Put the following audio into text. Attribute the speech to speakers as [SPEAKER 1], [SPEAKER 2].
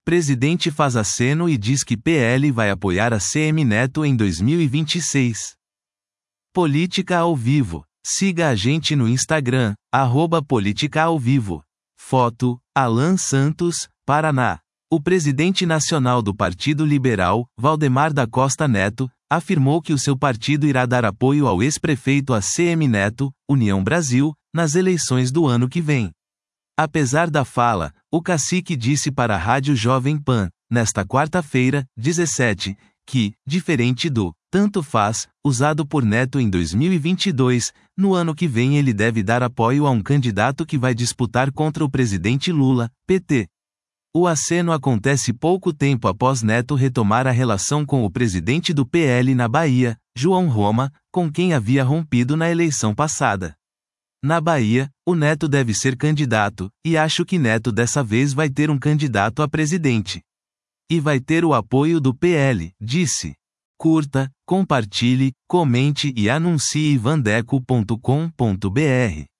[SPEAKER 1] Presidente faz aceno e diz que PL vai apoiar a CM Neto em 2026. Política ao vivo. Siga a gente no Instagram, @política-ao-vivo. Foto, Alan Santos, Paraná. O presidente nacional do Partido Liberal, Valdemar da Costa Neto, afirmou que o seu partido irá dar apoio ao ex-prefeito ACM Neto, União Brasil, nas eleições do ano que vem. Apesar da fala, o cacique disse para a Rádio Jovem Pan, nesta quarta-feira, 17, que, diferente do tanto faz, usado por Neto em 2022, no ano que vem ele deve dar apoio a um candidato que vai disputar contra o presidente Lula, PT. O aceno acontece pouco tempo após Neto retomar a relação com o presidente do PL na Bahia, João Roma, com quem havia rompido na eleição passada. Na Bahia, o Neto deve ser candidato, e acho que Neto dessa vez vai ter um candidato a presidente. E vai ter o apoio do PL, disse. Curta, compartilhe, comente e anuncie vandeco.com.br.